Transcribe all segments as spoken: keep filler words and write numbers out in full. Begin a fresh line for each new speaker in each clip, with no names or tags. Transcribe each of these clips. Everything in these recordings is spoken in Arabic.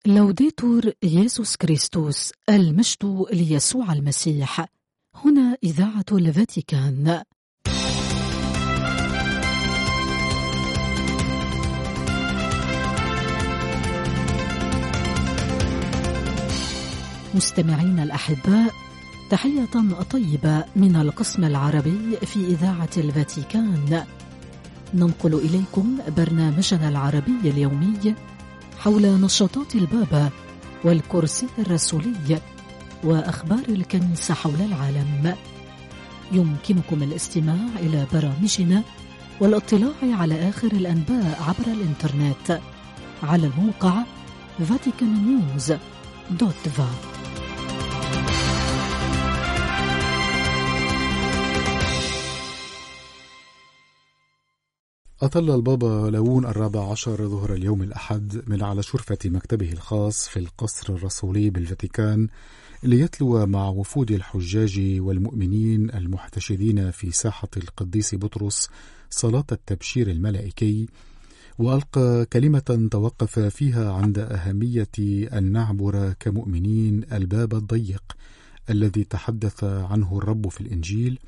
لوديتور يسوع كريستوس، المجد ليسوع المسيح. هنا إذاعة الفاتيكان. مستمعين الأحباء، تحية طيبة من القسم العربي في إذاعة الفاتيكان. ننقل إليكم برنامجنا العربي اليومي حول نشاطات البابا والكرسي الرسولي وأخبار الكنيسة حول العالم. يمكنكم الاستماع إلى برامجنا والاطلاع على آخر الأنباء عبر الإنترنت على الموقع فاتيكان نيوز دوت فا.
أطل البابا ليون الرابع عشر ظهر اليوم الأحد من على شرفة مكتبه الخاص في القصر الرسولي بالفاتيكان ليتلو مع وفود الحجاج والمؤمنين المحتشدين في ساحة القديس بطرس صلاة التبشير الملائكي، وألقى كلمة توقف فيها عند أهمية أن نعبر كمؤمنين الباب الضيق الذي تحدث عنه الرب في الإنجيل،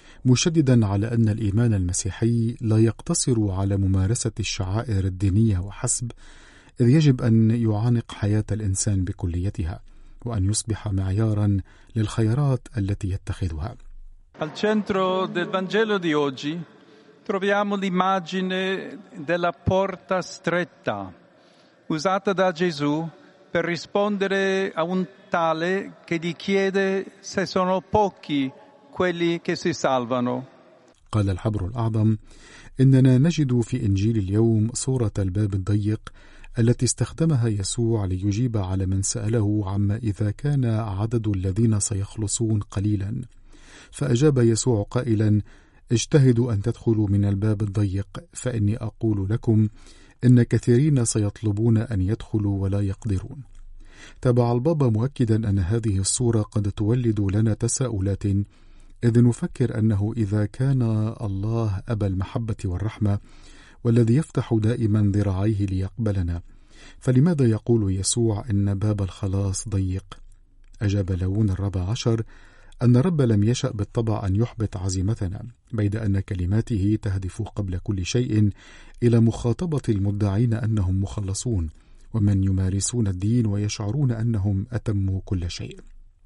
مشددا على أن الإيمان المسيحي لا يقتصر على ممارسة الشعائر الدينية وحسب، إذ يجب أن يعانق حياة الإنسان بكليتها وأن يصبح معيارا للخيارات التي يتخذها.
Al centro del Vangelo di oggi troviamo l'immagine della porta stretta usata da Gesù per rispondere a un tale che gli chiede se sono pochi quelli che si salvano.
قال الحبر الأعظم: إننا نجد في إنجيل اليوم صورة الباب الضيق التي استخدمها يسوع ليجيب على من سأله عما إذا كان عدد الذين سيخلصون قليلا، فأجاب يسوع قائلا: اجتهدوا أن تدخلوا من الباب الضيق، فإني أقول لكم إن كثيرين سيطلبون أن يدخلوا ولا يقدرون. تابع البابا مؤكدا أن هذه الصورة قد تولد لنا تساؤلات، إذ نفكر أنه إذا كان الله أبا المحبة والرحمة والذي يفتح دائما ذراعيه ليقبلنا، فلماذا يقول يسوع إن باب الخلاص ضيق؟ أجاب ليون الرابع عشر أن الرب لم يشأ بالطبع أن يحبط عزيمتنا، بيد أن كلماته تهدف قبل كل شيء إلى مخاطبة المدعين أنهم مخلصون ومن يمارسون الدين ويشعرون أنهم أتموا كل شيء.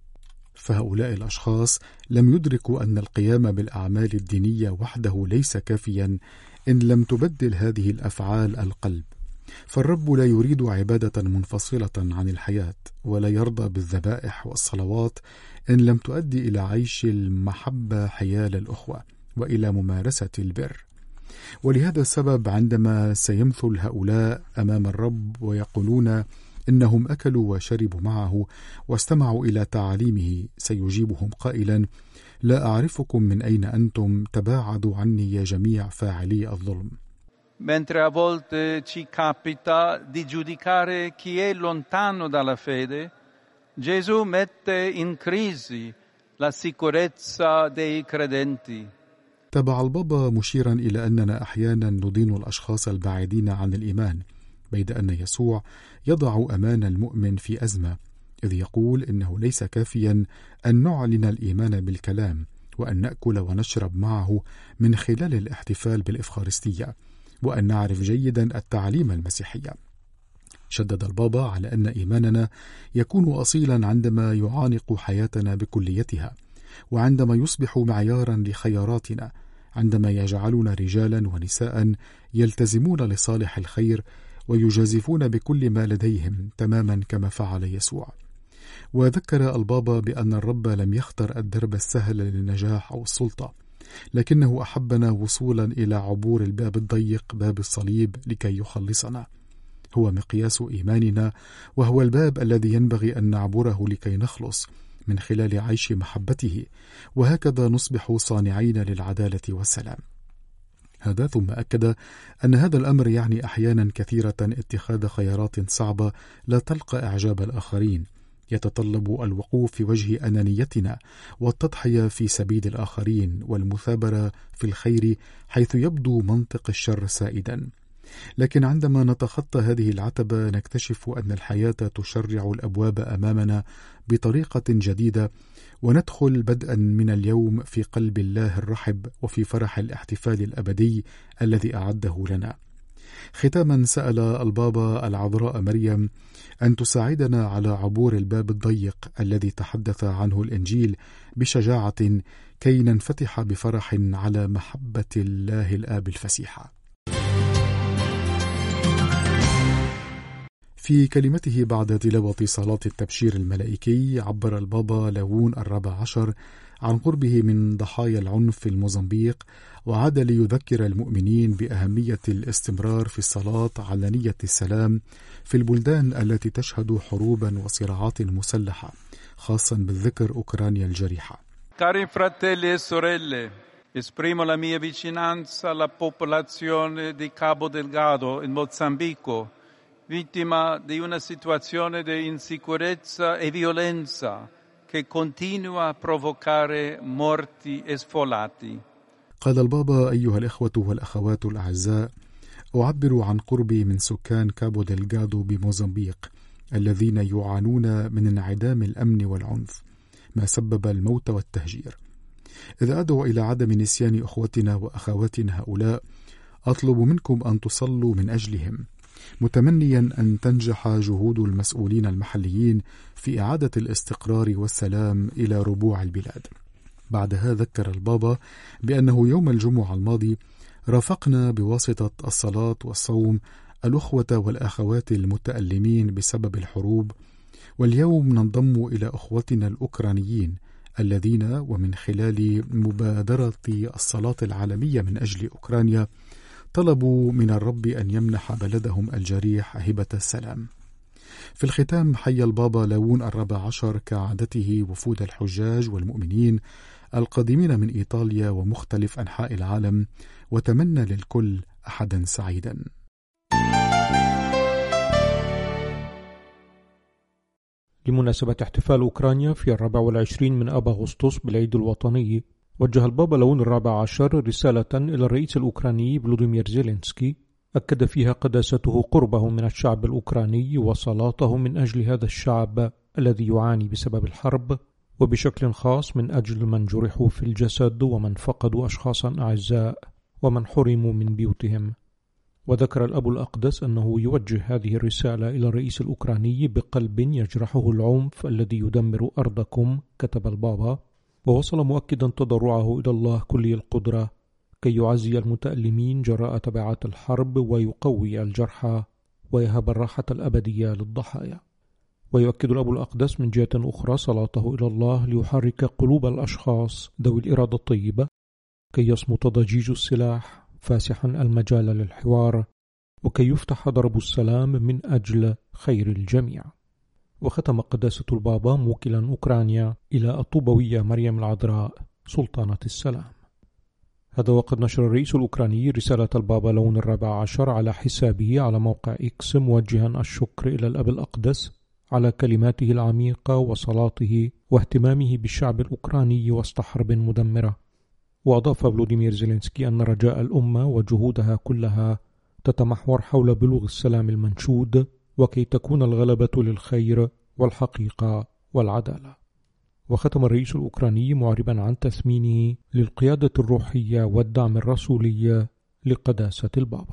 فهؤلاء الأشخاص لم يدركوا أن القيام بالأعمال الدينية وحده ليس كافيا إن لم تبدل هذه الأفعال القلب، فالرب لا يريد عبادة منفصلة عن الحياة، ولا يرضى بالذبائح والصلوات إن لم تؤدي إلى عيش المحبة حيال الأخوة وإلى ممارسة البر. ولهذا السبب عندما سيمثل هؤلاء أمام الرب ويقولون إنهم أكلوا وشربوا معه واستمعوا إلى تعاليمه، سيجيبهم قائلا: لا أعرفكم من أين أنتم، تباعدوا عني يا جميع فاعلي الظلم.
Mentre a volte ci capita di giudicare chi è lontano dalla fede, Gesù mette in crisi la sicurezza dei credenti.
تبع البابا مشيرا إلى أننا أحيانا ندين الأشخاص البعيدين عن الإيمان، بيد أن يسوع يضع أمان المؤمن في أزمة، إذ يقول إنه ليس كافيا أن نعلن الإيمان بالكلام وأن نأكل ونشرب معه من خلال الاحتفال بالإفخارستية، وأن نعرف جيدا التعليم المسيحية. شدد البابا على أن إيماننا يكون أصيلا عندما يعانق حياتنا بكليتها، وعندما يصبح معيارا لخياراتنا، عندما يجعلنا رجالا ونساء يلتزمون لصالح الخير ويجازفون بكل ما لديهم تماما كما فعل يسوع. وذكر البابا بأن الرب لم يختر الدرب السهل للنجاح أو السلطة، لكنه أحبنا وصولا إلى عبور الباب الضيق، باب الصليب، لكي يخلصنا. هو مقياس إيماننا، وهو الباب الذي ينبغي أن نعبره لكي نخلص من خلال عيش محبته، وهكذا نصبح صانعين للعدالة والسلام. هذا ثم أكد أن هذا الأمر يعني أحيانا كثيرة اتخاذ خيارات صعبة لا تلقى إعجاب الآخرين، يتطلب الوقوف في وجه أنانيتنا والتضحية في سبيل الآخرين والمثابرة في الخير حيث يبدو منطق الشر سائدا. لكن عندما نتخطى هذه العتبة نكتشف أن الحياة تشرع الأبواب أمامنا بطريقة جديدة، وندخل بدءا من اليوم في قلب الله الرحب وفي فرح الاحتفال الأبدي الذي أعده لنا. ختاما سأل البابا العذراء مريم أن تساعدنا على عبور الباب الضيق الذي تحدث عنه الإنجيل بشجاعة كي ننفتح بفرح على محبة الله الآب الفسيحة. في كلمته بعد تلاوة صلاة التبشير الملائكي عبر البابا لاون الرابع عشر عن قربه من ضحايا العنف في الموزمبيق، وعاد ليذكر المؤمنين بأهمية الاستمرار في الصلاة على نية السلام في البلدان التي تشهد حروبا وصراعات مسلحة، خاصا بالذكر أوكرانيا الجريحة.
Cari fratelli e sorelle, esprimo la mia vicinanza alla popolazione di Cabo Delgado in Mozambico, vittima di una situazione di insicurezza e violenza che continua a provocare morti e sfollati.
قال البابا: أيها الإخوة والأخوات الأعزاء، أعبر عن قربي من سكان كابو دلغادو بموزمبيق الذين يعانون من انعدام الأمن والعنف، ما سبب الموت والتهجير. إذا أدعو إلى عدم نسيان أخوتنا وأخواتنا هؤلاء، أطلب منكم أن تصلوا من أجلهم، متمنيا أن تنجح جهود المسؤولين المحليين في إعادة الاستقرار والسلام إلى ربوع البلاد. بعدها ذكر البابا بأنه يوم الجمعة الماضي رافقنا بواسطة الصلاة والصوم الأخوة والأخوات المتألمين بسبب الحروب، واليوم ننضم إلى أخوتنا الأوكرانيين الذين ومن خلال مبادرة الصلاة العالمية من أجل أوكرانيا طلبوا من الرب أن يمنح بلدهم الجريح هبة السلام. في الختام حيا البابا لاون الرابع عشر كعادته وفود الحجاج والمؤمنين القادمين من إيطاليا ومختلف أنحاء العالم، وتمنى للكل أحدا سعيدا.
لمناسبة احتفال أوكرانيا في الرابع والعشرين من آب أغسطس بالعيد الوطني، وجه البابا لاون الرابع عشر رسالة إلى الرئيس الأوكراني فلوديمير زيلينسكي أكد فيها قداسته قربه من الشعب الأوكراني وصلاته من أجل هذا الشعب الذي يعاني بسبب الحرب، وبشكل خاص من أجل من جرحوا في الجسد ومن فقدوا أشخاصا أعزاء ومن حرموا من بيوتهم. وذكر الأب الأقدس أنه يوجه هذه الرسالة إلى الرئيس الأوكراني بقلب يجرحه العنف الذي يدمر أرضكم، كتب البابا، ووصل مؤكدا تضرعه إلى الله كلي القدرة كي يعزي المتألمين جراء تبعات الحرب ويقوي الجرحى ويهب الراحة الأبدية للضحايا. ويؤكد الأب الأقدس من جهة أخرى صلاته إلى الله ليحرك قلوب الأشخاص ذوي الإرادة الطيبة كي يصمت ضجيج السلاح فاسحا المجال للحوار، وكي يفتح ضرب السلام من أجل خير الجميع. وختم قداسة البابا موكلا أوكرانيا إلى الطوبوية مريم العذراء سلطانة السلام. هذا وقد نشر الرئيس الأوكراني رسالة البابا لاون الرابع عشر على حسابه على موقع إكس، موجها الشكر إلى الأب الأقدس على كلماته العميقة وصلاته واهتمامه بالشعب الأوكراني وسط حرب مدمرة. وأضاف فلوديمير زيلينسكي أن رجاء الأمة وجهودها كلها تتمحور حول بلوغ السلام المنشود، وكي تكون الغلبة للخير والحقيقة والعدالة. وختم الرئيس الأوكراني معربا عن تثمينه للقيادة الروحية والدعم الرسولي لقداسة البابا.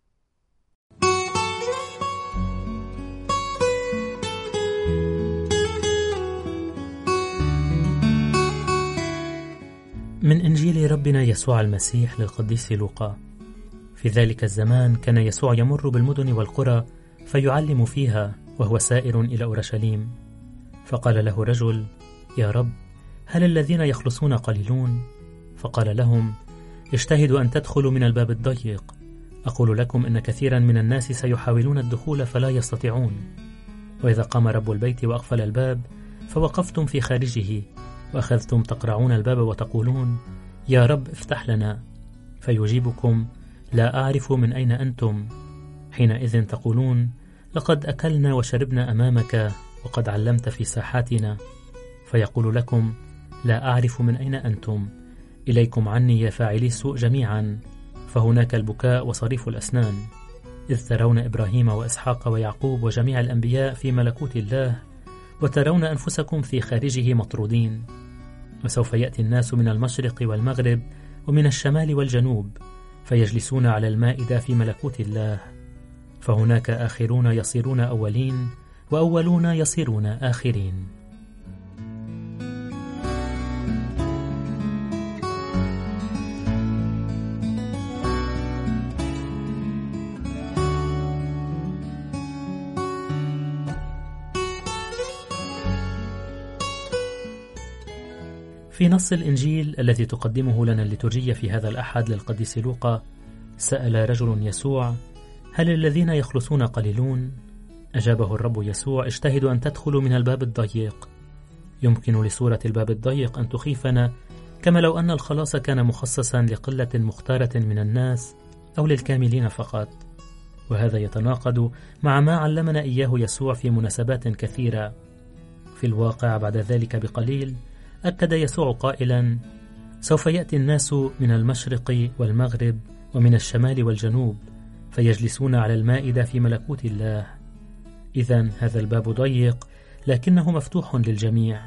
من إنجيل ربنا يسوع المسيح للقديس لوقا. في ذلك الزمان كان يسوع يمر بالمدن والقرى فيعلم فيها وهو سائر إلى أورشليم، فقال له رجل: يا رب، هل الذين يخلصون قليلون؟ فقال لهم: اجتهدوا أن تدخلوا من الباب الضيق، أقول لكم إن كثيرا من الناس سيحاولون الدخول فلا يستطيعون. وإذا قام رب البيت وأقفل الباب فوقفتم في خارجه وأخذتم تقرعون الباب وتقولون: يا رب افتح لنا، فيجيبكم: لا أعرف من أين أنتم. حينئذ تقولون: لقد أكلنا وشربنا أمامك وقد علمت في ساحاتنا. فيقول لكم: لا أعرف من أين أنتم، إليكم عني يا فاعلي السوء جميعا. فهناك البكاء وصريف الأسنان. إذ ترون إبراهيم وإسحاق ويعقوب وجميع الأنبياء في ملكوت الله وترون أنفسكم في خارجه مطرودين. وسوف يأتي الناس من المشرق والمغرب ومن الشمال والجنوب فيجلسون على المائدة في ملكوت الله، فهناك آخرون يصيرون أولين وأولون يصيرون آخرين. في نص الإنجيل الذي تقدمه لنا الليتورجية في هذا الأحد للقديس لوقا، سأل رجل يسوع: هل الذين يخلصون قليلون؟ أجابه الرب يسوع: اجتهدوا أن تدخلوا من الباب الضيق. يمكن لصورة الباب الضيق أن تخيفنا، كما لو أن الخلاص كان مخصصا لقلة مختارة من الناس أو للكاملين فقط، وهذا يتناقض مع ما علمنا إياه يسوع في مناسبات كثيرة. في الواقع بعد ذلك بقليل أكد يسوع قائلا: سوف يأتي الناس من المشرق والمغرب ومن الشمال والجنوب فيجلسون على المائدة في ملكوت الله. إذن هذا الباب ضيق لكنه مفتوح للجميع.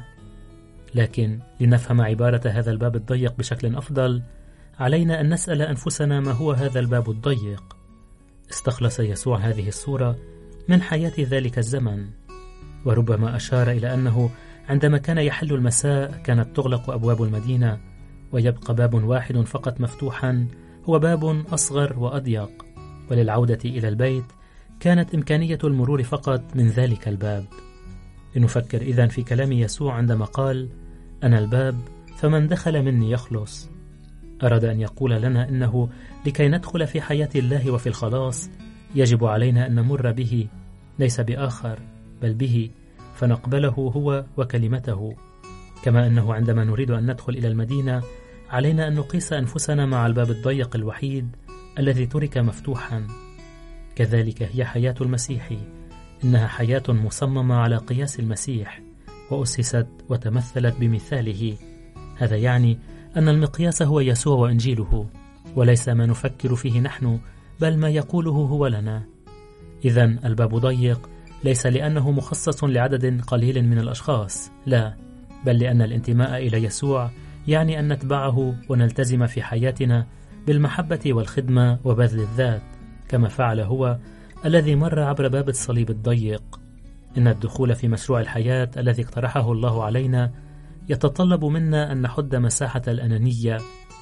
لكن لنفهم عبارة هذا الباب الضيق بشكل أفضل، علينا أن نسأل أنفسنا: ما هو هذا الباب الضيق؟ استخلص يسوع هذه الصورة من حياة ذلك الزمن، وربما أشار إلى أنه عندما كان يحل المساء كانت تغلق أبواب المدينة ويبقى باب واحد فقط مفتوحا، هو باب أصغر وأضيق، وللعودة إلى البيت كانت إمكانية المرور فقط من ذلك الباب. لنفكر إذن في كلام يسوع عندما قال: أنا الباب، فمن دخل مني يخلص. أراد أن يقول لنا إنه لكي ندخل في حياة الله وفي الخلاص يجب علينا أن نمر به، ليس بآخر بل به، فنقبله هو وكلمته. كما أنه عندما نريد أن ندخل إلى المدينة علينا أن نقيس أنفسنا مع الباب الضيق الوحيد الذي ترك مفتوحا. كذلك هي حياة المسيح، إنها حياة مصممة على قياس المسيح وأسست وتمثلت بمثاله. هذا يعني أن المقياس هو يسوع وإنجيله، وليس ما نفكر فيه نحن بل ما يقوله هو لنا. إذن الباب ضيق ليس لأنه مخصص لعدد قليل من الأشخاص، لا، بل لأن الانتماء إلى يسوع يعني أن نتبعه ونلتزم في حياتنا بالمحبة والخدمة وبذل الذات، كما فعل هو الذي مر عبر باب الصليب الضيق. إن الدخول في مشروع الحياة الذي اقترحه الله علينا يتطلب منا أن نحد مساحة الأنانية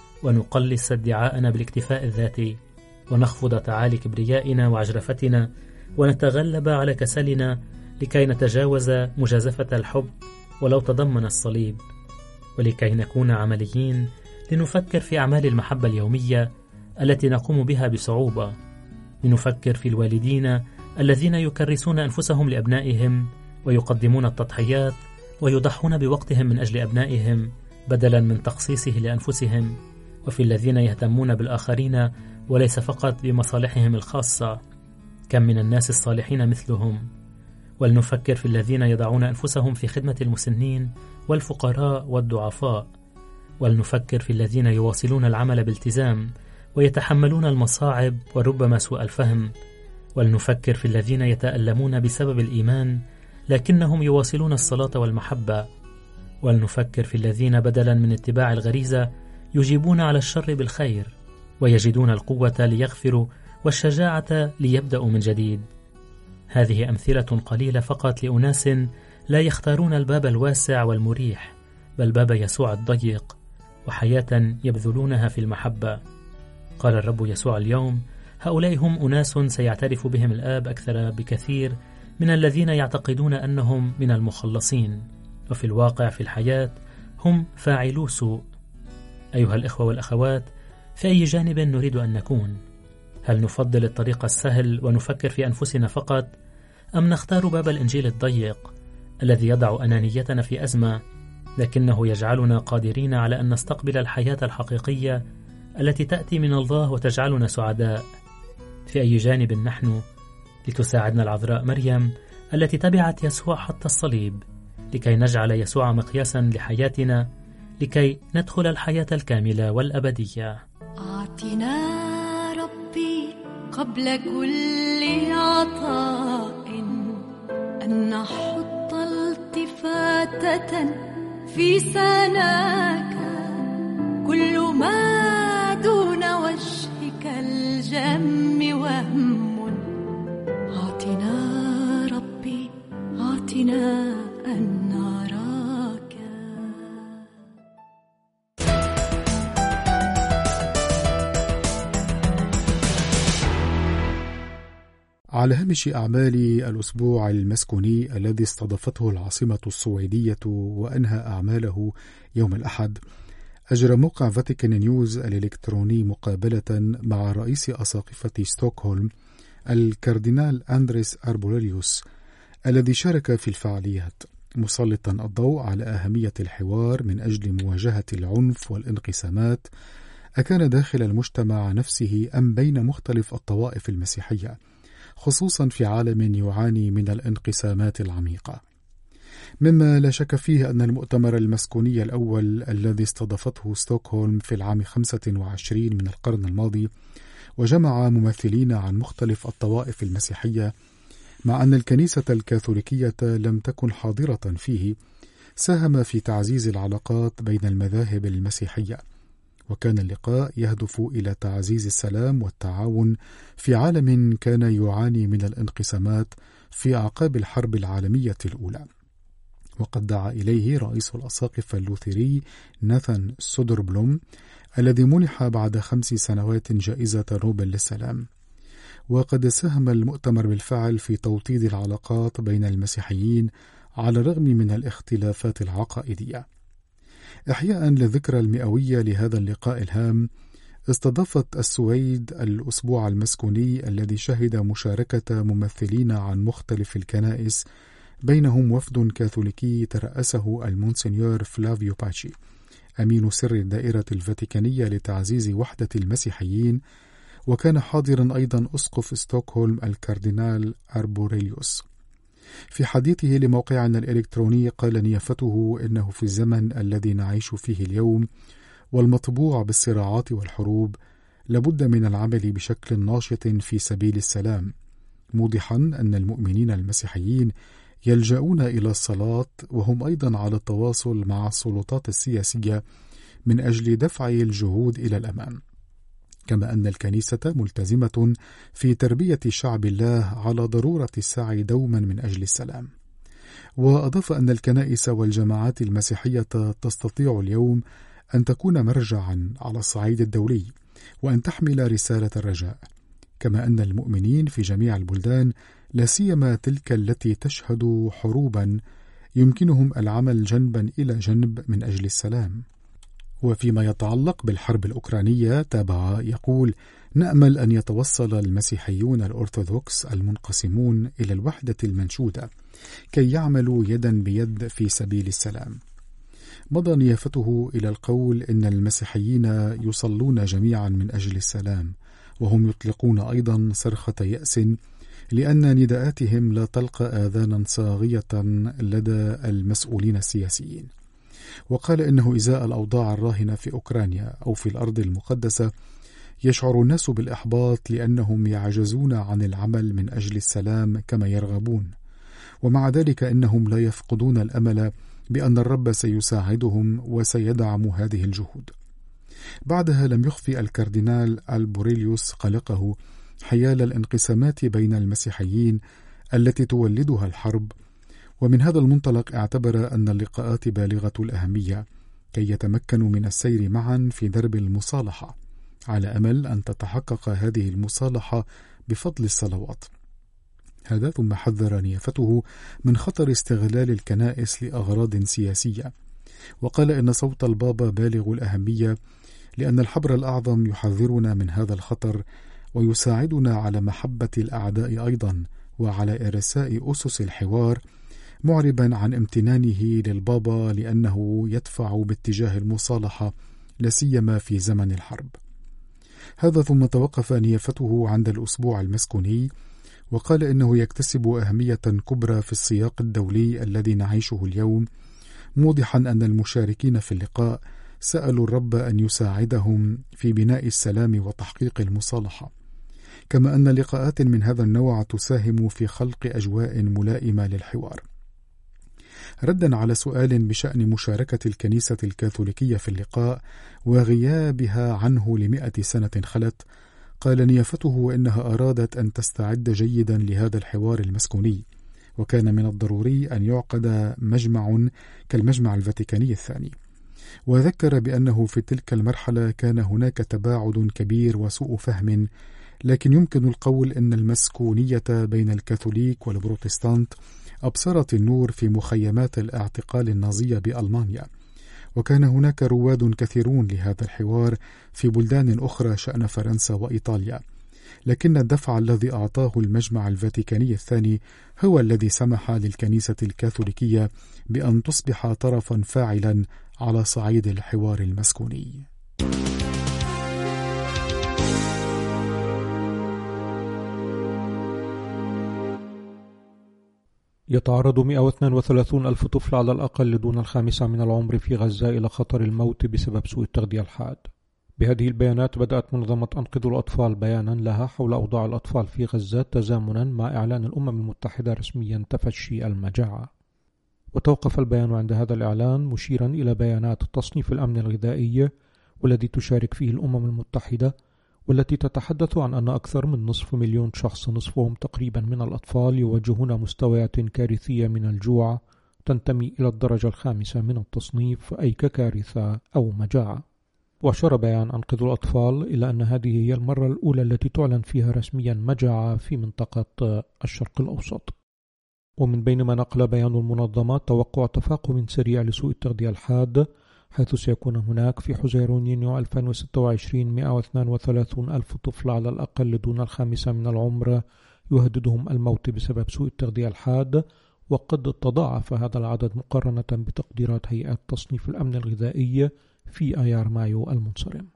ونقلص ادعاءنا بالاكتفاء الذاتي، ونخفض تعالي كبريائنا وعجرفتنا، ونتغلب على كسلنا لكي نتجاوز مجازفة الحب ولو تضمن الصليب. ولكي نكون عمليين لنفكر في أعمال المحبة اليومية التي نقوم بها بصعوبة، لنفكر في الوالدين الذين يكرسون أنفسهم لأبنائهم ويقدمون التضحيات ويضحون بوقتهم من أجل أبنائهم بدلا من تخصيصه لأنفسهم، وفي الذين يهتمون بالآخرين وليس فقط بمصالحهم الخاصة. كم من الناس الصالحين مثلهم. ولنفكر في الذين يضعون أنفسهم في خدمة المسنين والفقراء والضعفاء. ولنفكر في الذين يواصلون العمل بالتزام ويتحملون المصاعب وربما سوء الفهم. ولنفكر في الذين يتألمون بسبب الإيمان لكنهم يواصلون الصلاة والمحبة. ولنفكر في الذين بدلا من اتباع الغريزة يجيبون على الشر بالخير ويجدون القوة ليغفروا والشجاعة ليبدأوا من جديد. هذه أمثلة قليلة فقط لأناس لا يختارون الباب الواسع والمريح بل باب يسوع الضيق، وحياة يبذلونها في المحبة. قال الرب يسوع اليوم: هؤلاء هم أناس سيعترف بهم الآب أكثر بكثير من الذين يعتقدون أنهم من المخلصين، وفي الواقع في الحياة هم فاعلو سوء. أيها الإخوة والأخوات، في أي جانب نريد أن نكون؟ هل نفضل الطريق السهل ونفكر في أنفسنا فقط، أم نختار باب الإنجيل الضيق الذي يضع أنانيتنا في أزمة لكنه يجعلنا قادرين على أن نستقبل الحياة الحقيقية التي تأتي من الله وتجعلنا سعداء؟ في أي جانب نحن؟ لتساعدنا العذراء مريم التي تبعت يسوع حتى الصليب لكي نجعل يسوع مقياسا لحياتنا لكي ندخل الحياة الكاملة والأبدية.
أعطنا ربي قبل كل عطاء أن نحط التفاتة في سناك، كل ما دون وجهك الجم وهم. أعطنا ربي أعطنا أن نراك.
على هامش أعمال الأسبوع المسكوني الذي استضافته العاصمة السويدية وأنهى أعماله يوم الأحد، أجرى موقع فاتيكان نيوز الإلكتروني مقابلة مع رئيس أساقفة ستوكهولم الكاردينال أندريس أربوريليوس الذي شارك في الفعاليات، مسلطا الضوء على أهمية الحوار من أجل مواجهة العنف والانقسامات، أكان داخل المجتمع نفسه أم بين مختلف الطوائف المسيحية، خصوصا في عالم يعاني من الانقسامات العميقة. مما لا شك فيه أن المؤتمر المسكوني الأول الذي استضافته ستوكهولم في العام خمسة وعشرين من القرن الماضي وجمع ممثلين عن مختلف الطوائف المسيحية، مع أن الكنيسة الكاثوليكية لم تكن حاضرة فيه، ساهم في تعزيز العلاقات بين المذاهب المسيحية، وكان اللقاء يهدف إلى تعزيز السلام والتعاون في عالم كان يعاني من الانقسامات في أعقاب الحرب العالمية الأولى. وقد دعا إليه رئيس الأساقفة اللوثري ناثان سودربلوم الذي منح بعد خمس سنوات جائزة نوبل للسلام. وقد ساهم المؤتمر بالفعل في توطيد العلاقات بين المسيحيين على الرغم من الاختلافات العقائدية. إحياء للذكرى المئوية لهذا اللقاء الهام، استضافت السويد الأسبوع المسكوني الذي شهد مشاركة ممثلين عن مختلف الكنائس، بينهم وفد كاثوليكي ترأسه المونسنيور فلافيو باتشي أمين سر الدائرة الفاتيكانية لتعزيز وحدة المسيحيين، وكان حاضرا أيضا أسقف ستوكهولم الكاردينال أربوريليوس. في حديثه لموقعنا الإلكتروني قال نيافته إنه في الزمن الذي نعيش فيه اليوم والمطبوع بالصراعات والحروب لابد من العمل بشكل ناشط في سبيل السلام، موضحا أن المؤمنين المسيحيين يلجؤون إلى الصلاة وهم أيضا على التواصل مع السلطات السياسية من أجل دفع الجهود إلى الأمام، كما أن الكنيسة ملتزمة في تربية شعب الله على ضرورة السعي دوما من أجل السلام. وأضاف أن الكنائس والجماعات المسيحية تستطيع اليوم أن تكون مرجعا على الصعيد الدولي وأن تحمل رسالة الرجاء، كما أن المؤمنين في جميع البلدان لا سيما تلك التي تشهد حروبا يمكنهم العمل جنبا إلى جنب من أجل السلام. وفيما يتعلق بالحرب الأوكرانية تابع يقول: نأمل أن يتوصل المسيحيون الأرثوذكس المنقسمون إلى الوحدة المنشودة كي يعملوا يدا بيد في سبيل السلام. مضى نيافته إلى القول إن المسيحيين يصلون جميعا من أجل السلام، وهم يطلقون أيضا صرخة يأس لأن نداءاتهم لا تلقى آذانا صاغية لدى المسؤولين السياسيين. وقال إنه إزاء الأوضاع الراهنة في أوكرانيا أو في الأرض المقدسة يشعر الناس بالإحباط لأنهم يعجزون عن العمل من أجل السلام كما يرغبون، ومع ذلك إنهم لا يفقدون الأمل بأن الرب سيساعدهم وسيدعم هذه الجهود. بعدها لم يخفي الكاردينال أربوريليوس قلقه حيال الانقسامات بين المسيحيين التي تولدها الحرب، ومن هذا المنطلق اعتبر أن اللقاءات بالغة الأهمية كي يتمكنوا من السير معا في درب المصالحة، على أمل أن تتحقق هذه المصالحة بفضل الصلوات. هذا ثم حذر نيافته من خطر استغلال الكنائس لأغراض سياسية، وقال إن صوت البابا بالغ الأهمية لأن الحبر الأعظم يحذرنا من هذا الخطر ويساعدنا على محبة الأعداء أيضا وعلى إرساء أسس الحوار، معربا عن امتنانه للبابا لأنه يدفع باتجاه المصالحة لسيما في زمن الحرب. هذا ثم توقف نيافته عند الأسبوع المسكوني وقال إنه يكتسب أهمية كبرى في السياق الدولي الذي نعيشه اليوم، موضحا أن المشاركين في اللقاء سألوا الرب أن يساعدهم في بناء السلام وتحقيق المصالحة، كما أن لقاءات من هذا النوع تساهم في خلق أجواء ملائمة للحوار. ردا على سؤال بشأن مشاركة الكنيسة الكاثوليكية في اللقاء وغيابها عنه لمئة سنة خلت، قال نيافته إنها أرادت أن تستعد جيدا لهذا الحوار المسكوني، وكان من الضروري أن يعقد مجمع كالمجمع الفاتيكاني الثاني. وذكر بأنه في تلك المرحلة كان هناك تباعد كبير وسوء فهم، لكن يمكن القول أن المسكونية بين الكاثوليك والبروتستانت أبصرت النور في مخيمات الاعتقال النازية بألمانيا، وكان هناك رواد كثيرون لهذا الحوار في بلدان أخرى شأن فرنسا وإيطاليا، لكن الدفع الذي أعطاه المجمع الفاتيكاني الثاني هو الذي سمح للكنيسة الكاثوليكية بأن تصبح طرفا فاعلا على صعيد الحوار المسكوني.
يتعرض مئة واثنين وثلاثين ألف طفل على الأقل دون الخامسة من العمر في غزة إلى خطر الموت بسبب سوء التغذية الحاد. بهذه البيانات بدأت منظمة أنقذوا الأطفال بيانا لها حول أوضاع الأطفال في غزة تزامنا مع إعلان الأمم المتحدة رسميا تفشي المجاعة. وتوقف البيان عند هذا الإعلان مشيرا إلى بيانات تصنيف الأمن الغذائي والذي تشارك فيه الأمم المتحدة، والتي تتحدث عن أن أكثر من نصف مليون شخص نصفهم تقريبا من الأطفال يواجهون مستويات كارثية من الجوع تنتمي إلى الدرجة الخامسة من التصنيف، أي ككارثة أو مجاعة. وأشار بيان أنقذوا الأطفال إلى أن هذه هي المرة الأولى التي تعلن فيها رسميا مجاعة في منطقة الشرق الأوسط. ومن بين ما نقل بيان المنظمة توقع تفاقم سريع لسوء التغذية الحاد، حيث سيكون هناك في حزيران يونيو ألفين وستة وعشرين مئة واثنين وثلاثين ألف طفل على الأقل دون الخامسة من العمر يهددهم الموت بسبب سوء التغذية الحاد، وقد تضاعف هذا العدد مقارنة بتقديرات هيئة تصنيف الأمن الغذائي في آيار مايو المنصرم.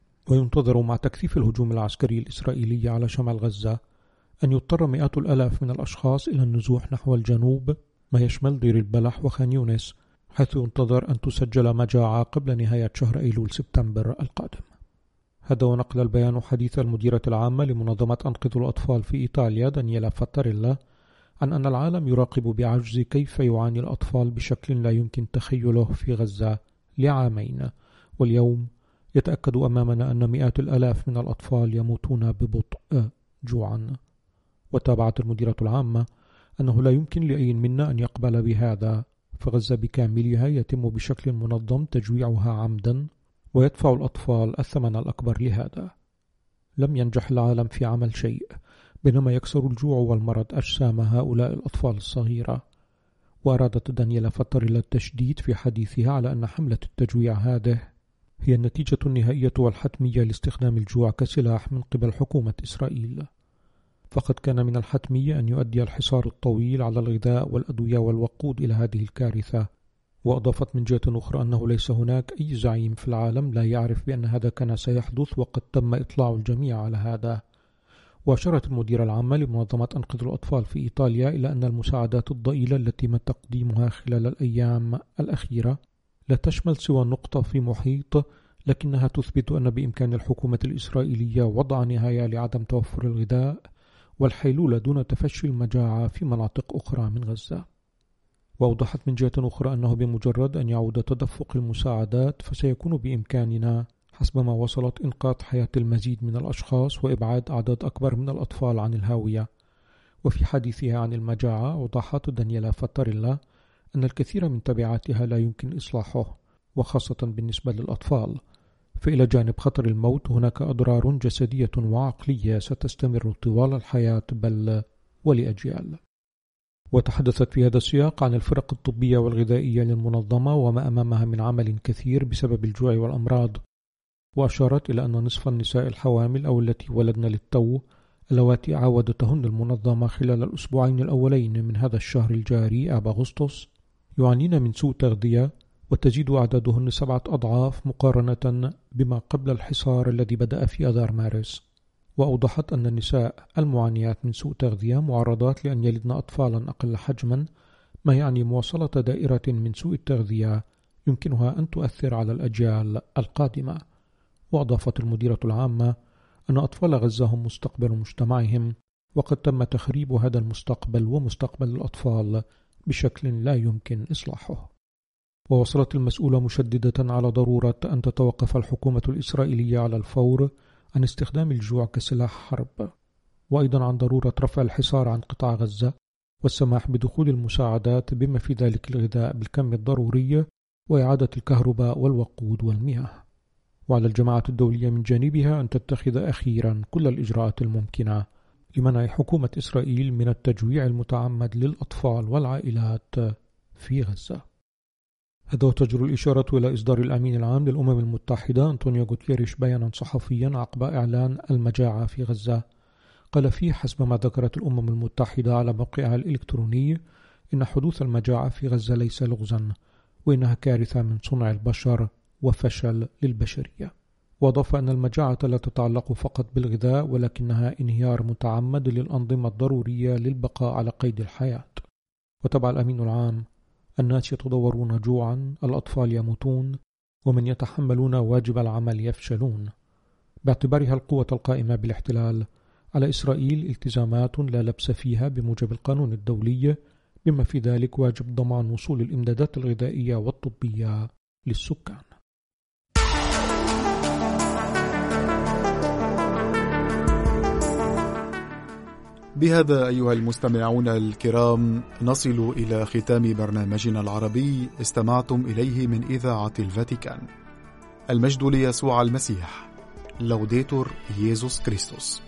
وينتظر مع تكثيف الهجوم العسكري الإسرائيلي على شمال غزة أن يضطر مئات الآلاف من الأشخاص إلى النزوح نحو الجنوب، ما يشمل دير البلح وخان يونس، حيث ينتظر أن تسجل مجاعة قبل نهاية شهر أيلول سبتمبر القادم. هذا ونقل البيان حديث المديرة العامة لمنظمة أنقذوا الأطفال في إيطاليا دانييلا فاتاريلا عن أن العالم يراقب بعجز كيف يعاني الأطفال بشكل لا يمكن تخيله في غزة لعامين، واليوم يتأكد أمامنا أن مئات الآلاف من الأطفال يموتون ببطء جوعا. وتابعت المديرة العامة أنه لا يمكن لأي منا أن يقبل بهذا، فغزة بكاملها يتم بشكل منظم تجويعها عمدا، ويدفع الأطفال الثمن الأكبر لهذا. لم ينجح العالم في عمل شيء، بينما يكسر الجوع والمرض أجسام هؤلاء الأطفال الصغيرة. وأرادت دانييلا فاتاريلا التشديد في حديثها على أن حملة التجويع هذه هي النتيجة النهائية والحتمية لاستخدام الجوع كسلاح من قبل حكومة إسرائيل. فقد كان من الحتمي أن يؤدي الحصار الطويل على الغذاء والأدوية والوقود إلى هذه الكارثة. وأضافت من جهة أخرى أنه ليس هناك أي زعيم في العالم لا يعرف بأن هذا كان سيحدث، وقد تم إطلاع الجميع على هذا. وأشارت المديرة العامة لمنظمة أنقذوا الأطفال في إيطاليا إلى أن المساعدات الضئيلة التي تم تقديمها خلال الأيام الأخيرة لا تشمل سوى نقطة في محيط، لكنها تثبت أن بإمكان الحكومة الإسرائيلية وضع نهاية لعدم توفر الغذاء والحيلولة دون تفشي المجاعة في مناطق أخرى من غزة. وأوضحت من جهة أخرى أنه بمجرد أن يعود تدفق المساعدات فسيكون بإمكاننا حسب ما وصلت إنقاذ حياة المزيد من الأشخاص وإبعاد أعداد أكبر من الأطفال عن الهاوية. وفي حديثها عن المجاعة أوضحت دانييلا فاتاريلا أن الكثير من تبعاتها لا يمكن إصلاحه، وخاصة بالنسبة للأطفال، فإلى جانب خطر الموت هناك أضرار جسدية وعقلية ستستمر طوال الحياة بل ولأجيال. وتحدثت في هذا السياق عن الفرق الطبية والغذائية للمنظمة وما أمامها من عمل كثير بسبب الجوع والأمراض، وأشارت إلى أن نصف النساء الحوامل أو التي ولدن للتو اللواتي عاودتهن المنظمة خلال الأسبوعين الأولين من هذا الشهر الجاري آب أغسطس يعانين من سوء تغذية، وتزيد أعدادهن سبعة أضعاف مقارنة بما قبل الحصار الذي بدأ في أذار مارس. وأوضحت أن النساء المعانيات من سوء تغذية معرضات لأن يلدن أطفالا أقل حجما، ما يعني مواصلة دائرة من سوء التغذية يمكنها أن تؤثر على الأجيال القادمة. وأضافت المديرة العامة أن أطفال غزة هم مستقبل مجتمعهم، وقد تم تخريب هذا المستقبل ومستقبل الأطفال بشكل لا يمكن إصلاحه. ووصلت المسؤولة مشددة على ضرورة أن تتوقف الحكومة الإسرائيلية على الفور عن استخدام الجوع كسلاح حرب، وأيضا عن ضرورة رفع الحصار عن قطاع غزة والسماح بدخول المساعدات بما في ذلك الغذاء بالكم الضروري وإعادة الكهرباء والوقود والمياه. وعلى الجماعة الدولية من جانبها أن تتخذ أخيرا كل الإجراءات الممكنة لمنع حكومة إسرائيل من التجويع المتعمد للأطفال والعائلات في غزة. هذا وتجر الإشارة إلى إصدار الأمين العام للأمم المتحدة أنطونيو غوتيريش بيانا صحفيا عقب إعلان المجاعة في غزة. قال فيه حسب ما ذكرت الأمم المتحدة على موقعها الإلكتروني إن حدوث المجاعة في غزة ليس لغزا، وإنها كارثة من صنع البشر وفشل للبشرية. وأضاف أن المجاعة لا تتعلق فقط بالغذاء، ولكنها انهيار متعمد للأنظمة الضرورية للبقاء على قيد الحياة. وتبع الأمين العام: الناس يتضورون جوعا، الأطفال يموتون، ومن يتحملون واجب العمل يفشلون. باعتبارها القوة القائمة بالاحتلال، على إسرائيل التزامات لا لبس فيها بموجب القانون الدولي، بما في ذلك واجب ضمان وصول الإمدادات الغذائية والطبية للسكان.
بهذا أيها المستمعون الكرام نصل إلى ختام برنامجنا العربي استمعتم إليه من إذاعة الفاتيكان. المجد ليسوع المسيح. لوديتور ييسوس كريستوس.